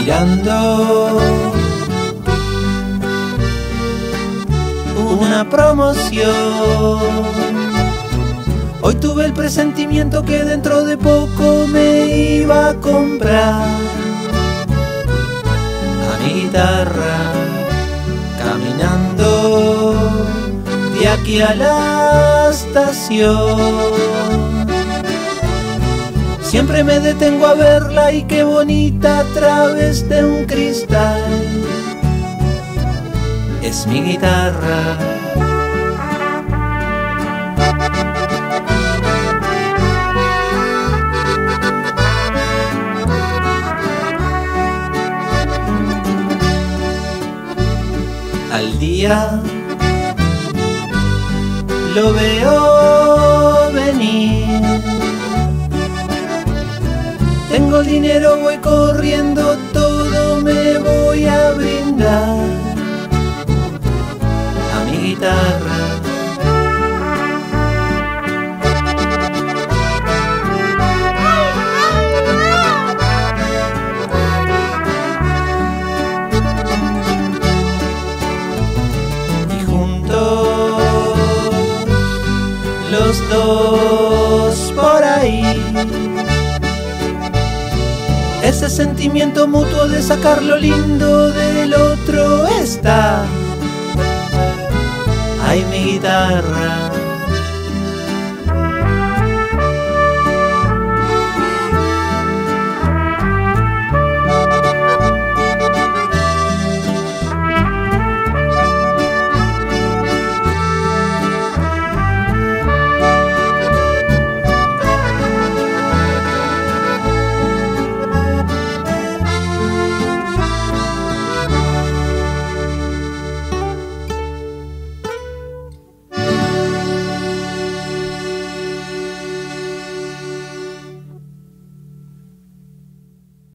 mirando una promoción. Hoy tuve el presentimiento que dentro de poco me iba a comprar a mi guitarra, caminando de aquí a la estación. Siempre me detengo a verla y qué bonita a través de un cristal es mi guitarra. Al día lo veo venir. Tengo el dinero, voy corriendo, todo me voy a brindar a mi guitarra. Y juntos los dos por ahí, ese sentimiento mutuo de sacar lo lindo del otro está. Ay, mi guitarra.